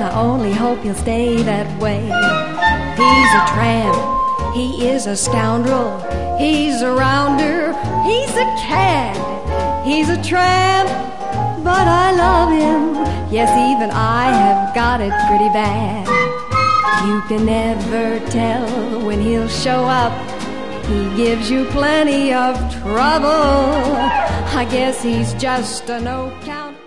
and I only hope he'll stay that way. He's a tramp, he is a scoundrel, he's a rounder, he's a cad. He's a tramp, but I love him. Yes, even I have got it pretty bad. You can never tell when he'll show up. He gives you plenty of trouble. I guess he's just a no-count